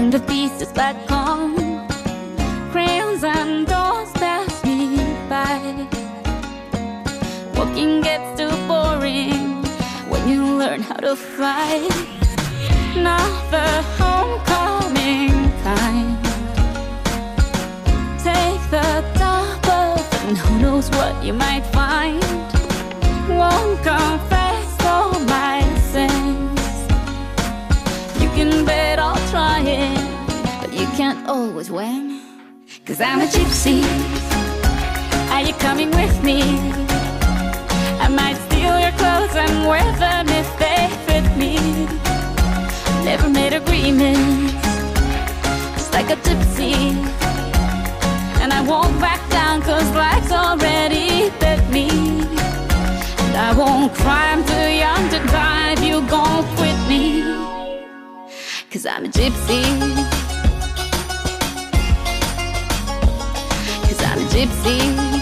turn the pieces back on. Crayons and doors pass me by. Walking gets too boring when you learn how to fly. Now the homecoming time. Take the top off and who knows what you might find. Won't confess all my sins. You can bet I'll try it, but you can't always win. 'Cause I'm a gypsy. Are you coming with me? I might steal your clothes and wear them if they fit me. Never made agreements, just like a gypsy. And I won't back down 'cause life's already bit me. And I won't cry, I'm too young to die if you gon' quit me. 'Cause I'm a gypsy. 'Cause I'm a gypsy.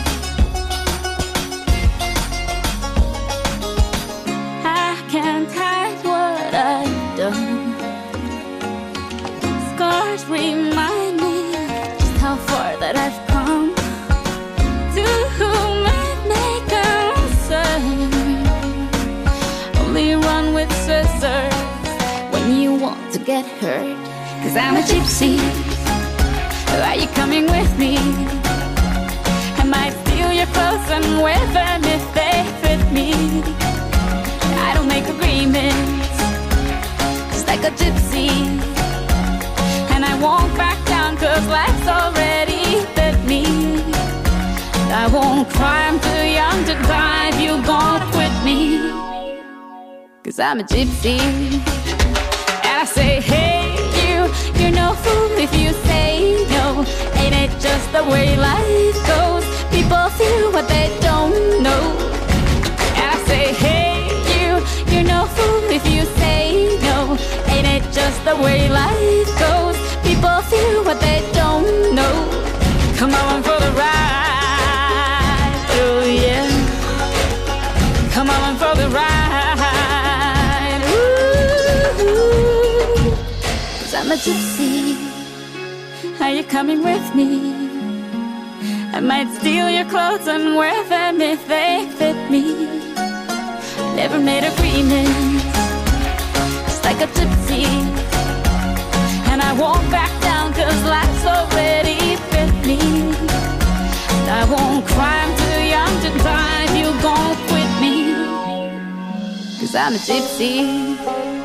I can't hide what I've done. Scars remind me just how far that I've come. To whom it may concern, only run with scissors when you want to get hurt. 'Cause I'm a gypsy. Are you coming with me? I might steal your clothes and wear them if they fit me. I don't make agreements, just like a gypsy. And I won't back down 'cause life's already bit me. I won't cry, I'm too young to die if you gon' quit me. 'Cause I'm a gypsy. And I say, hey, you're no fool if you say no. Ain't it just the way life goes? People feel what they don't know. And I say, hey, you're no fool if you say no. Ain't it just the way life goes? People feel what they don't know. Come on for the ride, oh yeah. Come on for the ride, ooh. 'Cause I'm a gypsy. Are you coming with me? I might steal your clothes and wear them if they fit me. Never made agreements, just like a gypsy. And I won't back down 'cause life's already bit me. And I won't cry, I'm too young to die if you gon' quit me. 'Cause I'm a gypsy.